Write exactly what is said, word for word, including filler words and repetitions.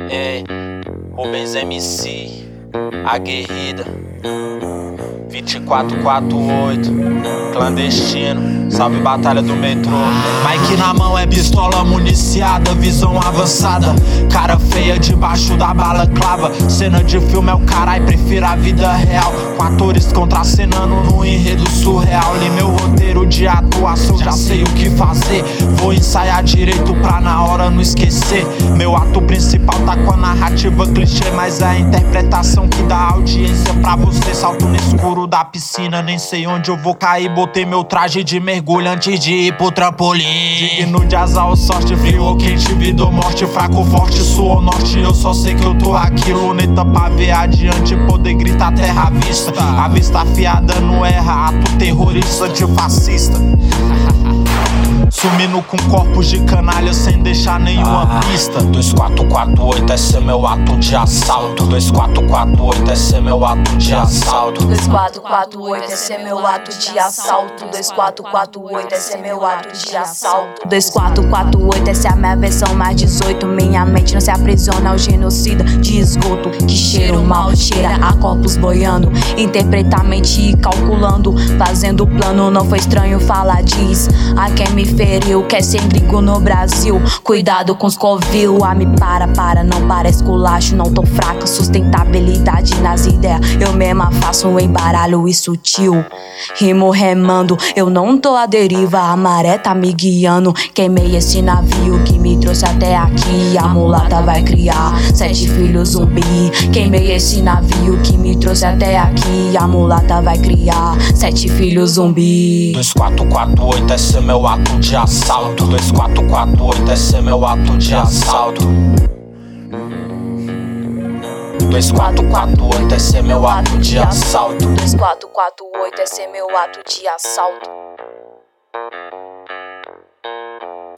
Ei, Rubens M C, aguerrida, vinte e quatro quarenta e oito, clandestino, salve batalha do metrô. Mike na mão é pistola municiada, visão avançada, cara feia debaixo da balaclava. Cena de filme é o carai, prefiro a vida real, com atores contracenando no enredo surreal. Li meu roteiro de atuação, já sei o que fazer, vou ensaiar direito pra na hora não esquecer. Meu ato principal tá com a narrativa clichê, mas é a interpretação que dá audiência pra você. Salto no escuro da piscina, nem sei onde eu vou cair, botei meu traje de mergulho antes de ir pro trampolim. Digno de azar ou sorte, frio ou quente, vida ou morte, fraco, forte, sul ou norte, eu só sei que eu tô aqui. Luneta pra ver adiante, poder gritar terra à vista. A vista afiada não erra, ato terrorista antifascista. Sumindo com corpos de canalha sem deixar nenhuma ah, pista. Dois quatro quatro oito, esse é meu ato de assalto. Dois quatro quatro oito, esse é meu ato de assalto. Dois quatro quatro oito, esse é meu ato de assalto. Dois quatro quatro oito, esse é meu ato de assalto. Dois quatro quatro oito, essa é a minha versão mais dezoito. Minha mente não se aprisiona ao genocida de esgoto. Que cheiro mal, cheira a corpos boiando. Interpreta a mente e calculando, fazendo plano. Não foi estranho falar, diz a quem me feriu. Quer ser gringo no Brasil, cuidado com os covil. Ah, me para, para, não para esculacho. Não tô fraca, sustentabilidade nas ideias. Eu mesma faço um embaralho e sutil. Rimo remando, eu não tô à deriva. A maré tá me guiando. Queimei esse navio que me trouxe até aqui. A mulata vai criar sete filhos zumbi. Queimei esse navio que me trouxe até aqui. A mulata vai criar sete filhos zumbi. Dois quatro quatro oito, esse é meu ato de assalto. Dois quatro quatro oito, esse é meu ato de assalto. Dois quatro quatro oito, esse é meu ato de assalto. Dois quatro quatro oito, esse é meu ato de assalto.